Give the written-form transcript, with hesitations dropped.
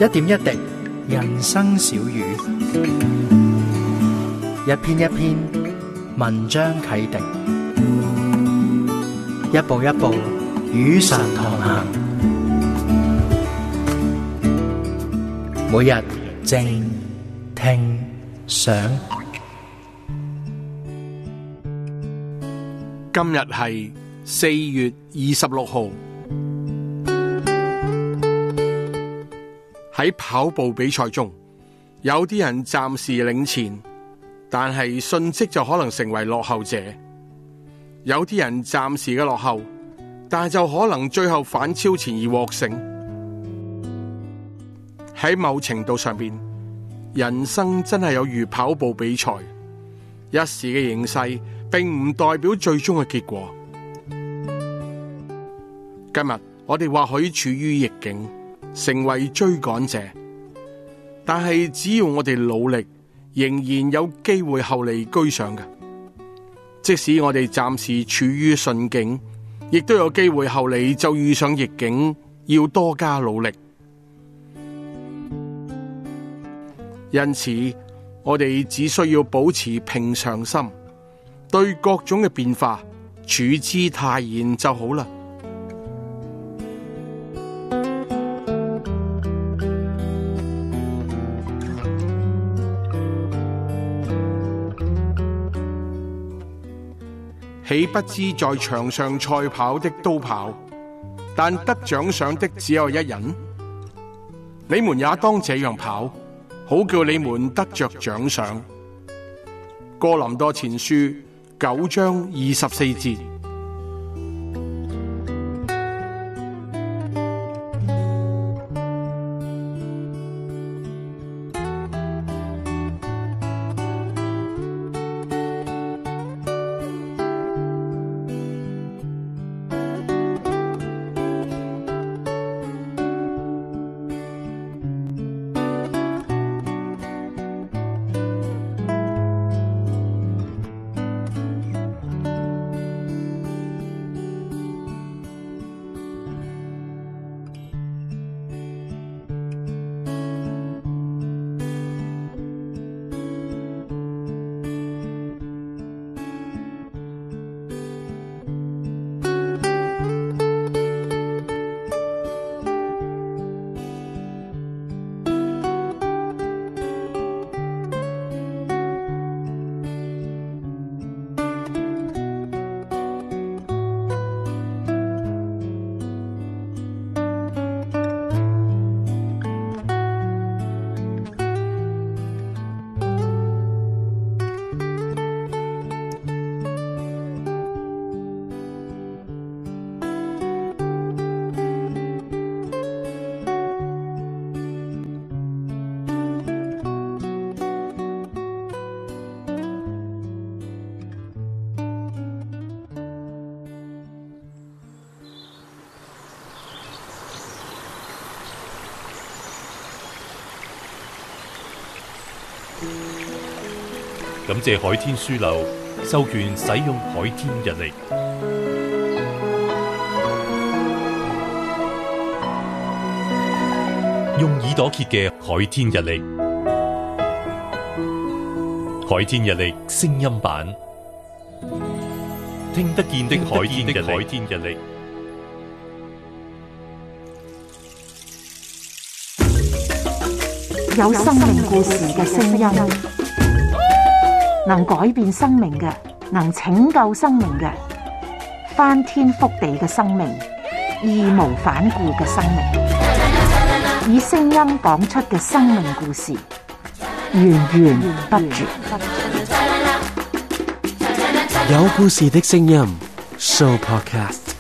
一點一滴，人生小語；一篇一篇，文章啟迪；一步一步，與神同行。每日靜聽想， 今日係4月26號。喺跑步比賽中，有啲人暫時領前，但係瞬即就可能成為落後者；有啲人暫時嘅落後，但係就可能最後反超前而獲勝。喺某程度上邊，人生真係有如跑步比賽，一時嘅形勢並唔代表最終嘅結果。今日我哋或許處於逆境，成為追趕者，但係只要我哋努力，仍然有機會後嚟居上嘅。即使我哋暫時處於順境，亦都有機會後嚟就遇上逆境，要多加努力。因此，我哋只需要保持平常心，對各種嘅變化處之泰然就好啦。豈不知在場上賽跑的都跑，但得獎賞的只有一人？你們也當這樣跑，好叫你們得着獎賞。哥林多前書9章24節。 感謝海天書樓授權使用海天日曆，用耳朵揭嘅海天日曆，海天日曆聲音版，聽得見的海天日曆。 有生命故事嘅聲音，能改變生命嘅，能拯救生命嘅，翻天覆地嘅生命，義無反顧嘅生命，以聲音講出嘅生命故事，源源不絕。 有故事的聲音 Show Podcast。